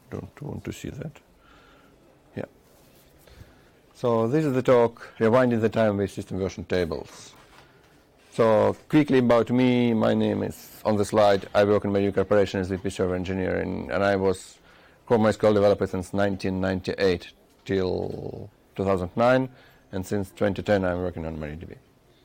don't want to see that. Yeah. So this is the talk, rewinding the time with system version tables. So quickly about me, my name is on the slide. I work in Medium Corporation as VP Server Engineer, and I was core MySQL developer since 1998 till 2009, and since 2010 I'm working on MariaDB.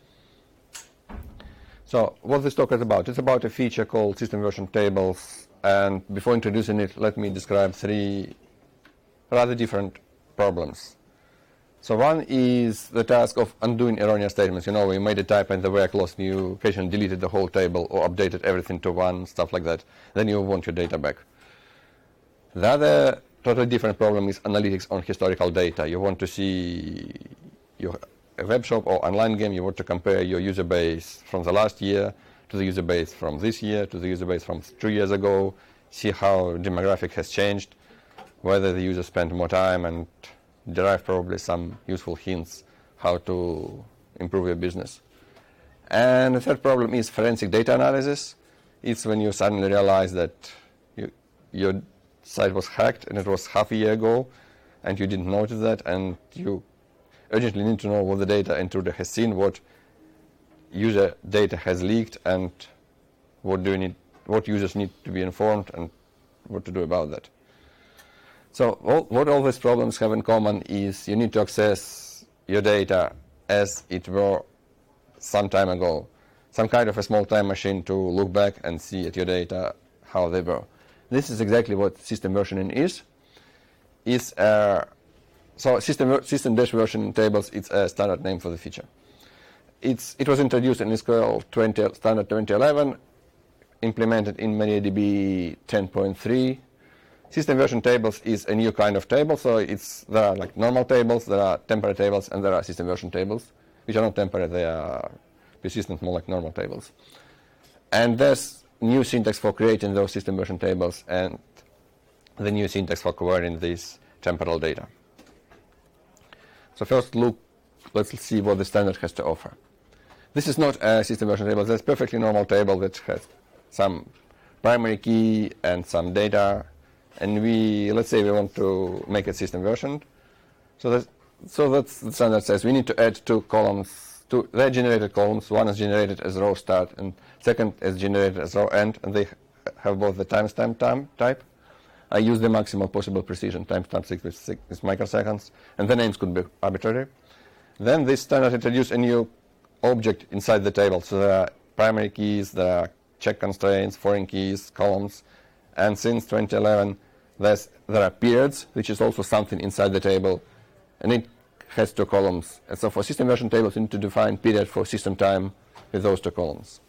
So what this talk is about? It's about a feature called system version tables, and before introducing it, let me describe three rather different problems. So one is the task of undoing erroneous statements. You know, you made a typo in the where clause, you occasionally deleted the whole table or updated everything to one, stuff like that. Then you want your data back. The other totally different problem is analytics on historical data. You want to see a web shop or online game, you want to compare your user base from the last year to the user base from this year to the user base from 2 years ago, see how demographic has changed, whether the user spent more time, and derive probably some useful hints how to improve your business. And the third problem is forensic data analysis. It's when you suddenly realize that your site was hacked and it was half a year ago and you didn't notice that, and you urgently need to know what the data intruder has seen, what user data has leaked, and what users need to be informed and what to do about that. So what all these problems have in common is you need to access your data as it were some time ago, some kind of a small time machine to look back and see at your data how they were. This is exactly what system versioning is. So system dash version tables, it's a standard name for the feature. It was introduced in SQL standard 2011, implemented in MariaDB 10.3. System version tables is a new kind of table, so there are like normal tables, there are temporary tables, and there are system version tables, which are not temporary, they are persistent, more like normal tables. And there's new syntax for creating those system version tables and the new syntax for querying this temporal data. So first let's see what the standard has to offer. This is not a system version table, that's a perfectly normal table that has some primary key and some data, and let's say we want to make it system versioned. So that's the standard says we need to add two columns, they're generated columns. One is generated as row start and second is generated as row end, and they have both the timestamp type. I use the maximal possible precision, timestamp 6 microseconds, and the names could be arbitrary. Then this standard introduced a new object inside the table. So there are primary keys, there are check constraints, foreign keys, columns, and since 2011 there are periods, which is also something inside the table, and it has two columns. And so for system version tables, you need to define period for system time with those two columns.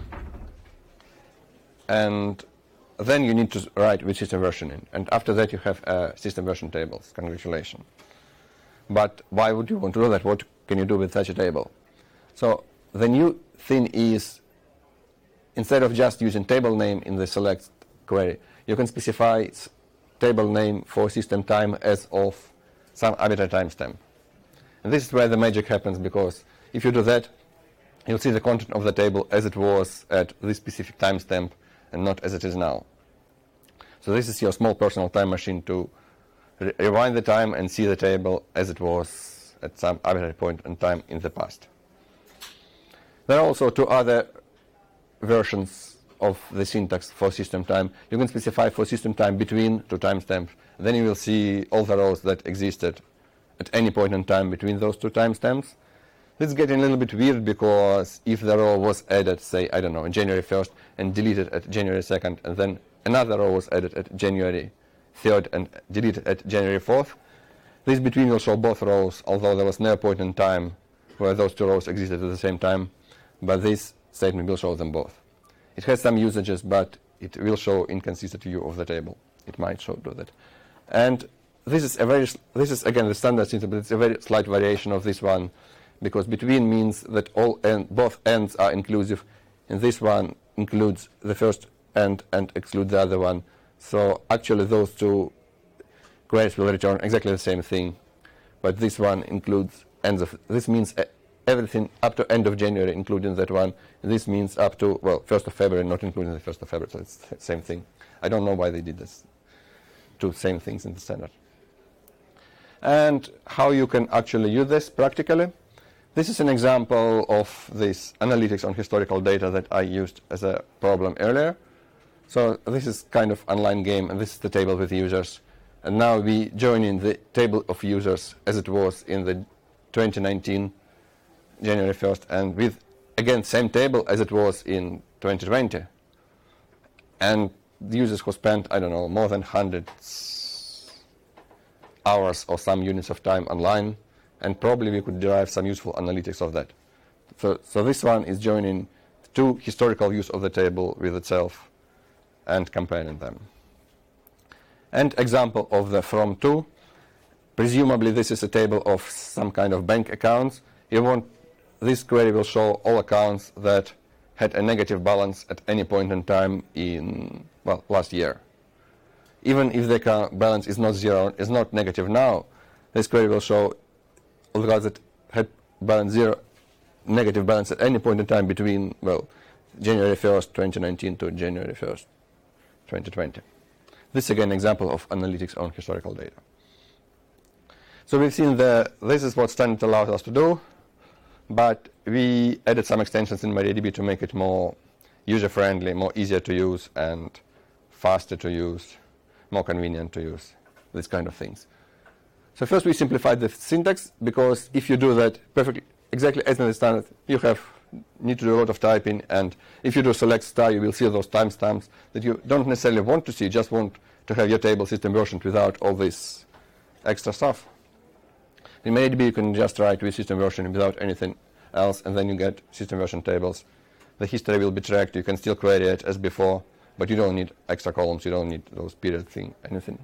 And then you need to write with system versioning, and after that you have system version tables. Congratulations. But why would you want to do that? What can you do with such a table? So the new thing is, instead of just using table name in the select query, you can specify table name for system time as of some arbitrary timestamp. And this is where the magic happens, because if you do that, you'll see the content of the table as it was at this specific timestamp and not as it is now. So this is your small personal time machine to rewind the time and see the table as it was at some arbitrary point in time in the past. There are also two other versions of the syntax for system time. You can specify for system time between two timestamps. Then you will see all the rows that existed at any point in time between those two timestamps. This is getting a little bit weird, because if the row was added, say, I don't know, on January 1st and deleted at January 2nd, and then another row was added at January 3rd and deleted at January 4th, this between will show both rows, although there was no point in time where those two rows existed at the same time, but this statement will show them both. It has some usages, but it will show inconsistent view of the table. It might do that. And this is again the standard syntax, but it's a very slight variation of this one, because between means that both ends are inclusive, and this one includes the first end and excludes the other one. So actually those two queries will return exactly the same thing, but this one includes ends of, this means everything up to end of January, including that one. And this means up to, 1st of February, not including the 1st of February, so it's the same thing. I don't know why they did this. two same things in the standard. And how you can actually use this practically. This is an example of this analytics on historical data that I used as a problem earlier. So this is kind of online game, and this is the table with users. And now we join in the table of users as it was in the 2019 January 1st, and with again same table as it was in 2020. And the users who spent, I don't know, more than 100 hours or some units of time online, and probably we could derive some useful analytics of that. So this one is joining two historical views of the table with itself and comparing them. And example of the from to, presumably this is a table of some kind of bank accounts. This query will show all accounts that had a negative balance at any point in time in, well, last year. Even if the account balance is not zero, is not negative now, this query will show all the accounts that had balance zero, negative balance at any point in time between, well, January 1st, 2019 to January 1st, 2020. This is again an example of analytics on historical data. So we've seen this is what standard allows us to do, but we added some extensions in MariaDB to make it more user-friendly, more easier to use, and faster to use, more convenient to use, these kind of things. So first we simplified the syntax, because if you do that perfectly, exactly as in the standard, you need to do a lot of typing, and if you do select star, you will see those timestamps that you don't necessarily want to see, just want to have your table system versioned without all this extra stuff. In MariaDB you can just write with system version without anything else, and then you get system version tables. The history will be tracked, you can still query it as before, but you don't need extra columns, you don't need those period thing, anything.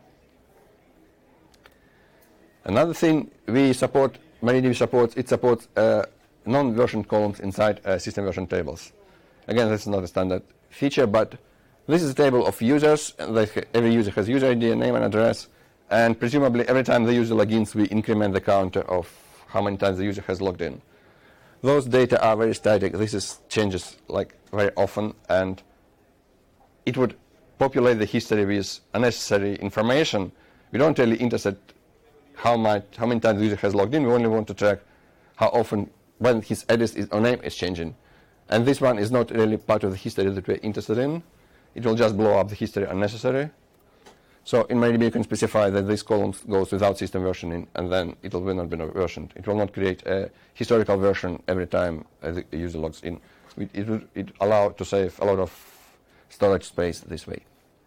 Another thing MariaDB supports non-version columns inside system version tables. Again, this is not a standard feature, but this is a table of users, and every user has user ID, name and address, and presumably every time the user logins, we increment the counter of how many times the user has logged in. Those data are very static. This changes like very often, and it would populate the history with unnecessary information. We don't really interested how many times the user has logged in. We only want to track how often when his address or name is changing. And this one is not really part of the history that we're interested in. It will just blow up the history unnecessary. So in MariaDB you can specify that this column goes without system versioning, and then it will not be versioned. It will not create a historical version every time a user logs in. It allows to save a lot of storage space this way.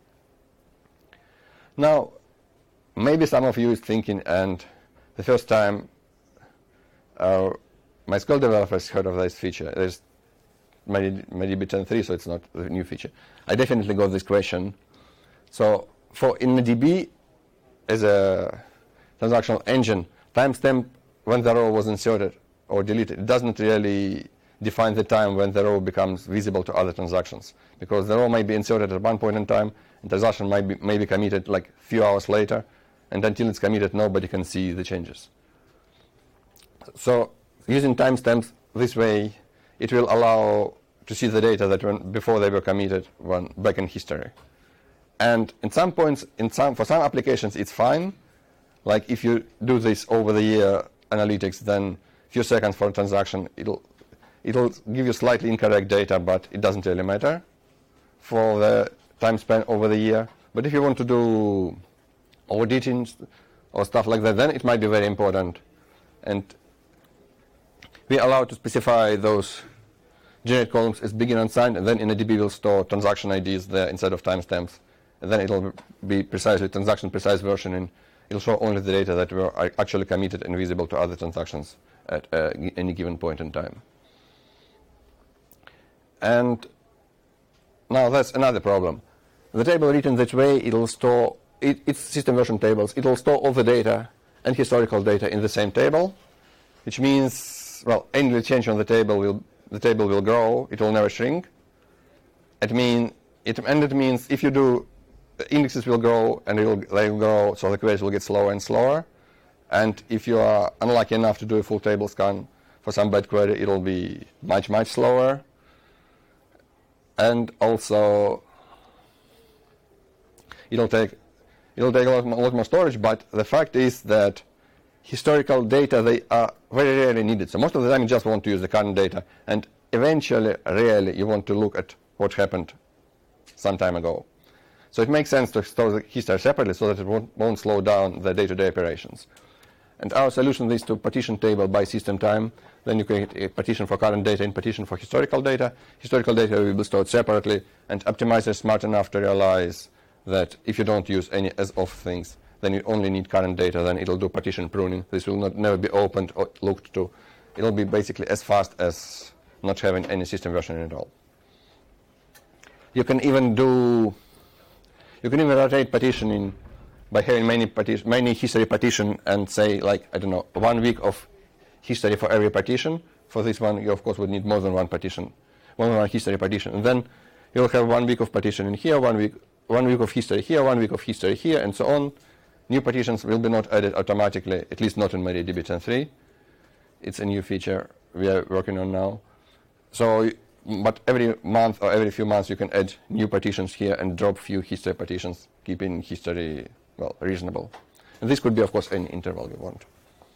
Now, maybe some of you is thinking, and the first time MySQL developers heard of this feature. There's MariaDB 10.3, so it's not a new feature. I definitely got this question. So for InnoDB, as a transactional engine, timestamp when the row was inserted or deleted, it doesn't really define the time when the row becomes visible to other transactions, because the row may be inserted at one point in time, and transaction may be committed like a few hours later, and until it's committed, nobody can see the changes. So using timestamps this way, it will allow to see the data that before they were committed back in history. And in some points, for some applications, it's fine. Like if you do this over the year analytics, then a few seconds for a transaction, it'll give you slightly incorrect data, but it doesn't really matter for the time spent over the year. But if you want to do auditing or stuff like that, then it might be very important. And we are allowed to specify those generate columns as begin unsigned, and then InnoDB will store transaction IDs there instead of timestamps. And then it'll be precisely transaction precise versioning. It'll show only the data that were actually committed and visible to other transactions at any given point in time. And now that's another problem. The table written that way, it'll store it's system version tables. It'll store all the data and historical data in the same table, which means, well, any change on the table will grow. It will never shrink. It means if you do, the indexes will grow and they will grow, so the queries will get slower and slower. And if you are unlucky enough to do a full table scan for some bad query, it will be much, much slower. And also, it'll take it'll take a lot more storage, but the fact is that historical data, they are very rarely needed. So most of the time you just want to use the current data, and eventually, rarely, you want to look at what happened some time ago. So it makes sense to store the history separately so that it won't slow down the day-to-day operations. And our solution is to partition table by system time. Then you create a partition for current data and partition for historical data. Historical data will be stored separately, and optimizers are smart enough to realize that if you don't use any as-of things, then you only need current data, then it'll do partition pruning. This will never be opened or looked to. It'll be basically as fast as not having any system version at all. You can even rotate partitioning by having many history partition and say, like, I don't know, 1 week of history for every partition. For this one, you of course would need more than one history partition. And then you'll have 1 week of partition in here, one week of history here, 1 week of history here, and so on. New partitions will be not added automatically, at least not in MariaDB 10.3. It's a new feature we are working on now. So, but every month or every few months you can add new partitions here and drop few history partitions, keeping history, well, reasonable. And this could be, of course, any interval you want.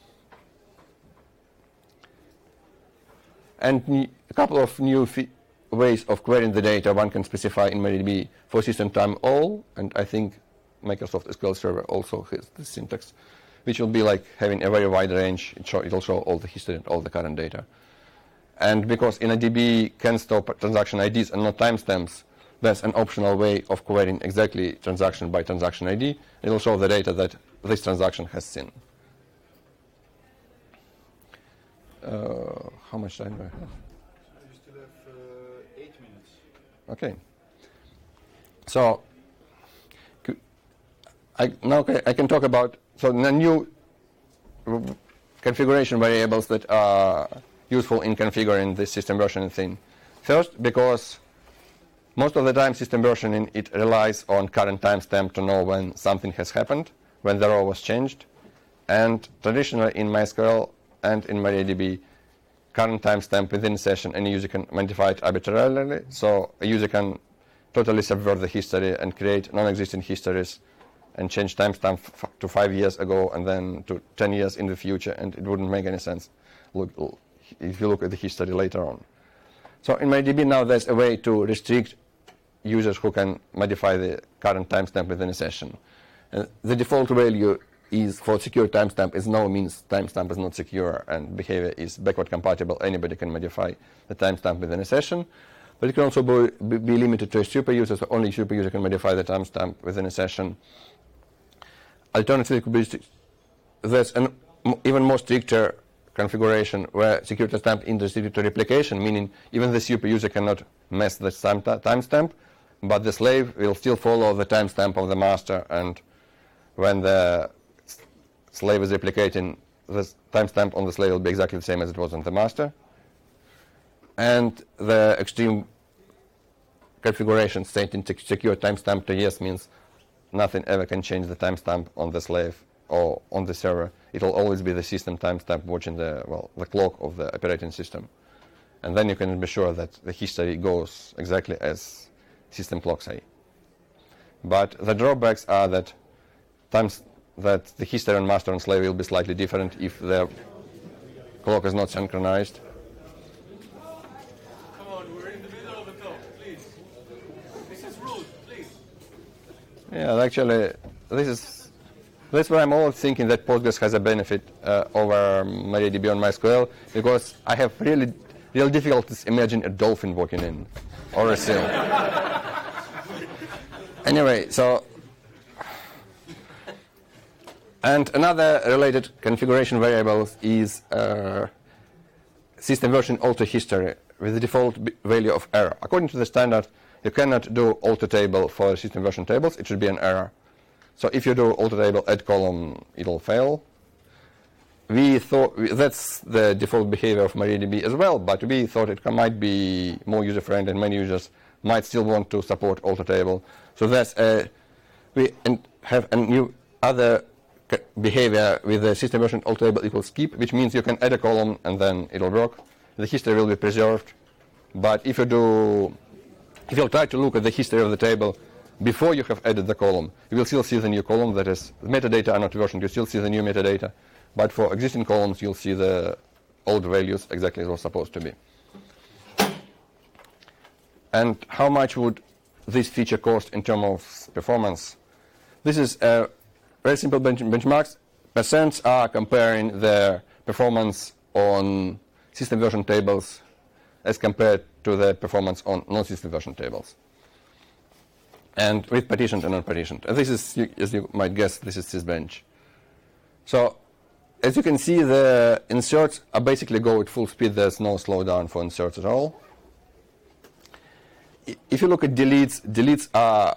And a couple of new ways of querying the data one can specify in MariaDB for system time all, and I think Microsoft SQL Server also has this syntax, which will be like having a very wide range. It'll show all the history and all the current data. And because InnoDB can store transaction IDs and not timestamps, there's an optional way of querying exactly transaction by transaction ID. It'll show the data that this transaction has seen. How much time do I have? You still have 8 minutes. Okay. So I can talk about the new configuration variables that are useful in configuring this system versioning thing. First, because most of the time system versioning, it relies on current timestamp to know when something has happened, when the row was changed. And traditionally in MySQL and in MariaDB, current timestamp within a session, any user can modify it arbitrarily. So a user can totally subvert the history and create non-existent histories and change timestamp to 5 years ago and then to 10 years in the future, and it wouldn't make any sense if you look at the history later on. So in MariaDB now there's a way to restrict users who can modify the current timestamp within a session. The default value is for secure timestamp is no means timestamp is not secure and behavior is backward compatible. Anybody can modify the timestamp within a session. But it can also be limited to a super user, so only a super user can modify the timestamp within a session. Alternatively, there's an even more stricter configuration where secure timestamp is restricted to replication, meaning even the super user cannot mess the timestamp, but the slave will still follow the timestamp of the master, and when the slave is replicating, the timestamp on the slave will be exactly the same as it was on the master. And the extreme configuration stating secure timestamp to yes means nothing ever can change the timestamp on the slave or on the server. It will always be the system timestamp watching the clock of the operating system. And then you can be sure that the history goes exactly as system clock say. But the drawbacks are that the history on master and slave will be slightly different if the clock is not synchronized. Yeah, actually, that's why I'm always thinking that Postgres has a benefit over MariaDB on MySQL, because I have real difficulties imagining a dolphin walking in, or a seal. Anyway, so, and another related configuration variable is system version alter history with the default value of error. According to the standard, you cannot do alter table for system version tables. It should be an error. So if you do alter table add column, it'll fail. We thought that's the default behavior of MariaDB as well, but we thought it might be more user-friendly, and many users might still want to support alter table. So that's we have a new other behavior with the system version alter table equals skip, which means you can add a column and then it'll work. The history will be preserved. But if you'll try to look at the history of the table before you have added the column. You will still see the new column, that is, the metadata are not versioned, you still see the new metadata, but for existing columns you'll see the old values exactly as was supposed to be. And how much would this feature cost in terms of performance? This is a very simple benchmarks. Percents are comparing their performance on system version tables as compared to the performance on non-system version tables. And with partitioned and non-partitioned. And this is, as you might guess, this is Sysbench. So, as you can see, the inserts are basically go at full speed. There's no slowdown for inserts at all. If you look at deletes, deletes are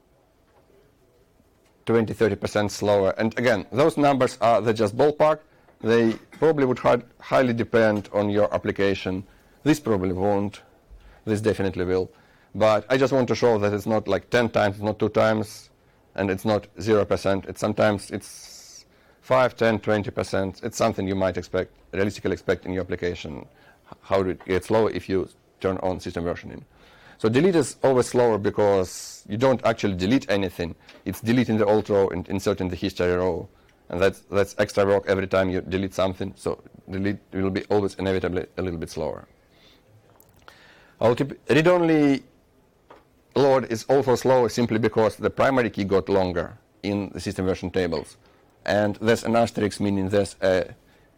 20-30% slower. And again, those numbers are they're just ballpark. They probably would highly depend on your application. This probably won't. This definitely will. But I just want to show that it's not like 10 times, it's not 2 times, and it's not 0%. It's sometimes it's 5, 10, 20%. It's something you might realistically expect in your application. How it gets slower if you turn on system versioning. So delete is always slower because you don't actually delete anything. It's deleting the old row and inserting the history row. And that's extra work every time you delete something. So delete will be always inevitably a little bit slower. Read-only load is also slower simply because the primary key got longer in the system version tables. And there's an asterisk, meaning there's an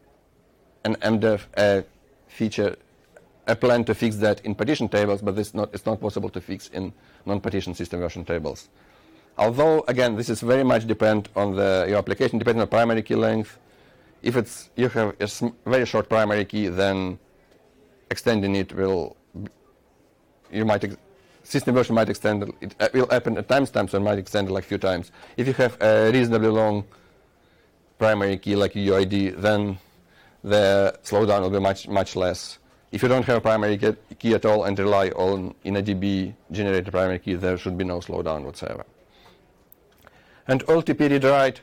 MDEV feature, a plan to fix that in partition tables, but it's not possible to fix in non-partition system version tables. Although, again, this is very much depend on your application, depending on primary key length. If you have a very short primary key, then extending it system version might extend it. Will happen at timestamps, so it might extend it like a few times. If you have a reasonably long primary key like UID, then the slowdown will be much less. If you don't have a primary key at all and rely on InnoDB generated primary key, there should be no slowdown whatsoever. And OLTP read write,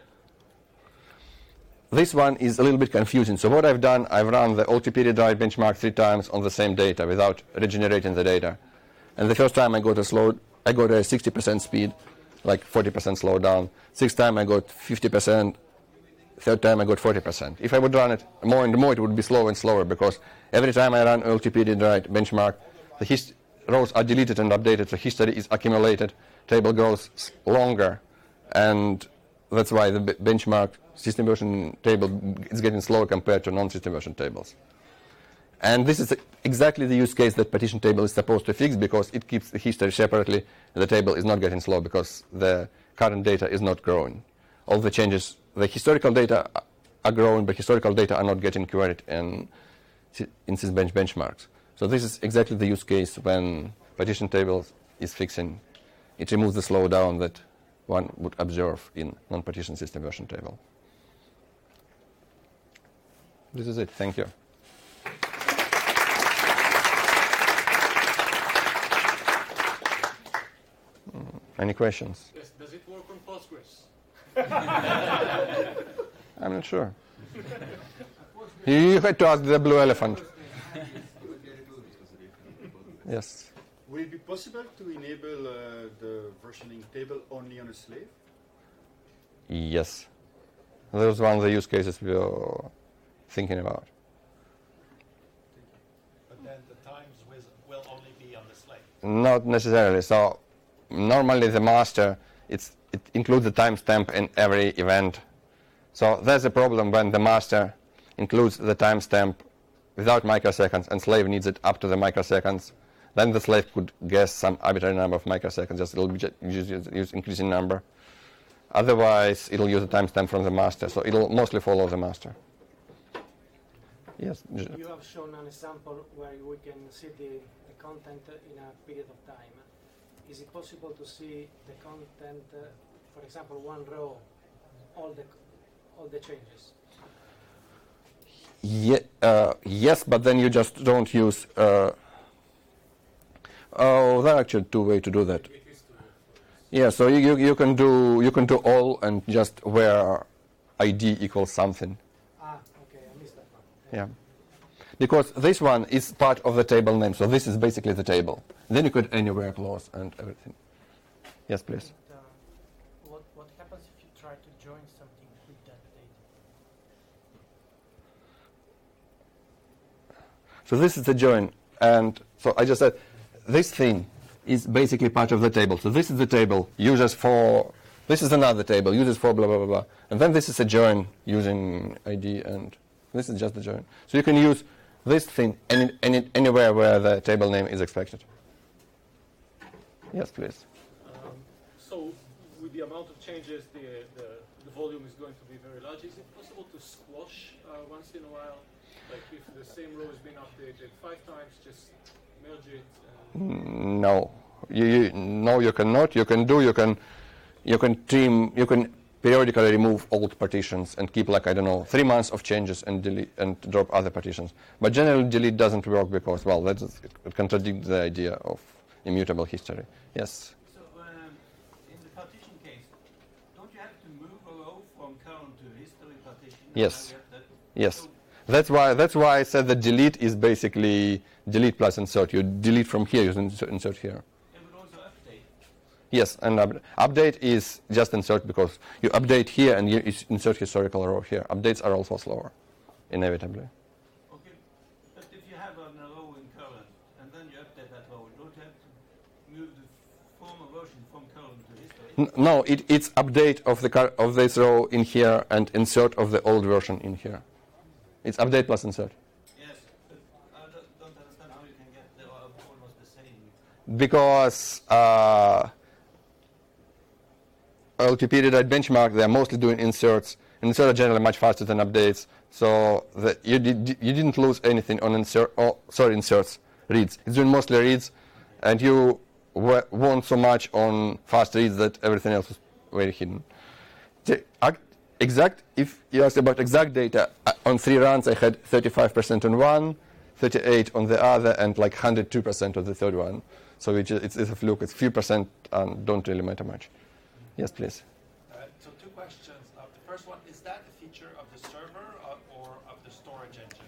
this one is a little bit confusing. So what I've done, I've run the OLTP read write benchmark 3 times on the same data without regenerating the data. And the first time I got a 60% speed, like 40% slowdown. 6th time I got 50%. 3rd time I got 40%. If I would run it more and more, it would be slower and slower because every time I run OLTP read write benchmark, the rows are deleted and updated, the history is accumulated, table grows longer, and that's why the benchmark system version table is getting slower compared to non-system version tables. And this is exactly the use case that partition table is supposed to fix because it keeps the history separately. The table is not getting slow because the current data is not growing. All the changes, the historical data are growing, but historical data are not getting queried in Sysbench benchmarks. So this is exactly the use case when partition table is fixing. It removes the slowdown that one would observe in non-partition system version table. This is it. Thank you. Any questions? Yes. Does it work on Postgres? I'm not sure. You had to ask the blue elephant. Yes. Will it be possible to enable the versioning table only on a slave? Yes. Those are one of the use cases we are thinking about. But then the times will only be on the slave. Not necessarily. So normally the master, it includes the timestamp in every event. So there's a problem when the master includes the timestamp without microseconds and slave needs it up to the microseconds. Then the slave could guess some arbitrary number of microseconds, just it'll use increasing number. Otherwise, it'll use a timestamp from the master, so it'll mostly follow the master. Yes? You have shown an example where we can see the content in a period of time. Is it possible to see the content, for example, one row, all the changes? Yes, but then you just don't use... there are actually 2 ways to do that. Yeah, so you can do all and just where ID equals something. Okay, I missed that one. Yeah. Because this one is part of the table name, so this is basically the table. Then you could anywhere clause and everything. Yes, please. And, what happens if you try to join something with that data? So this is the join, and so I just said this thing is basically part of the table. So this is the table users for, this is another table users for blah blah blah blah, and then this is a join using ID, and this is just the join. So you can use this thing anywhere where the table name is expected. Yes, please. So with the amount of changes, the volume is going to be very large. Is it possible to squash once in a while? Like if the same row has been updated 5 times, just merge it? No, you cannot. You can periodically remove old partitions and keep, like, I don't know, 3 months of changes and delete and drop other partitions. But generally, delete doesn't work because, well, it contradicts the idea of immutable history. Yes. So in the partition case, don't you have to move a row from current to history partition? Yes. Yes. So that's why I said that delete is basically delete plus insert. You delete from here, you insert here. It would also update. Yes, and update is just insert because you update here and you insert historical row here. Updates are also slower, inevitably. Okay, but if you have a row in current and then you update that row, don't you have to move the former version from current to history? No, it's update of this row in here and insert of the old version in here. It's update plus insert. Yes, but I don't understand how you can get they are almost the same. Because LTP benchmark, they're mostly doing inserts. Inserts are generally much faster than updates. So you didn't lose anything on inserts, reads. It's doing mostly reads, and you won so much on fast reads that everything else was very hidden. If you asked about exact data, on 3 runs I had 35% on one, 38 on the other, and like 102% on the third one. So it's a fluke. It's few percent and don't really matter much. Yes, please. So 2 questions. The first one, is that a feature of the server or of the storage engine?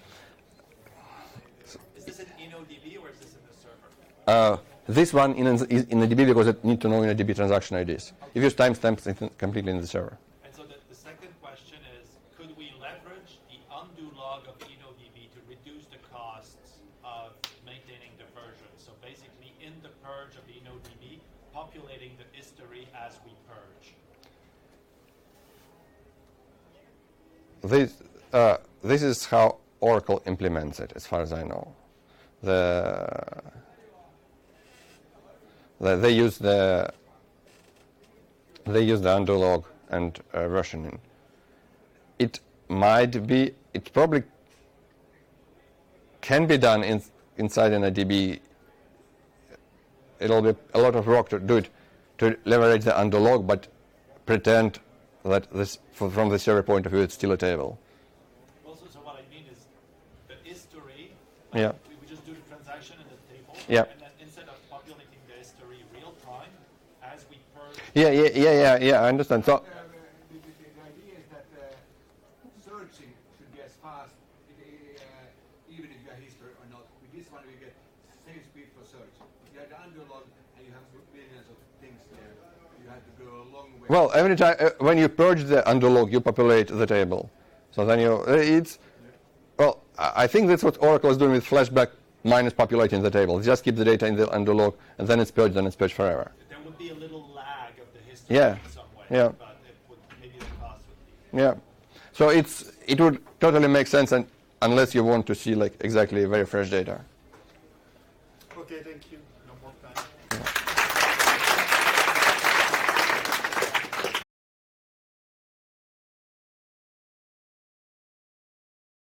Is this in InnoDB or is this in the server? This one is in the DB because it need to know in the DB transaction IDs. If you use timestamps, it's completely in the server. And so the second question is, could we leverage the undo log of InnoDB to reduce the costs of maintaining the version? So basically, in the purge of InnoDB, populating the history as we purge. This is how Oracle implements it, as far as I know. They use the undo log and versioning. It probably can be done inside an IDB. It'll be a lot of work to do it, to leverage the undo log, but pretend that this, from the server point of view, it's still a table. Also, so what I mean is the history. Yeah. We just do the transaction in the table. Yeah. And then instead of populating the history real time, as we purge. Yeah. I understand. So. The idea is that searching should be as fast, even if you have history or not. With this one, we get same speed for search. If you have the undo log and you have billions of things there, you have to go a long way. Well, every time when you purge the undo log, you populate the table. So then well, I think that's what Oracle is doing with flashback minus populating the table. Just keep the data in the undo log, and then it's purged forever. There would be a little lag of the history Yeah. in some way. Yeah. But maybe the cost would be. Yeah. So it would totally make sense, and unless you want to see like exactly very fresh data. Okay, thank you. No more time.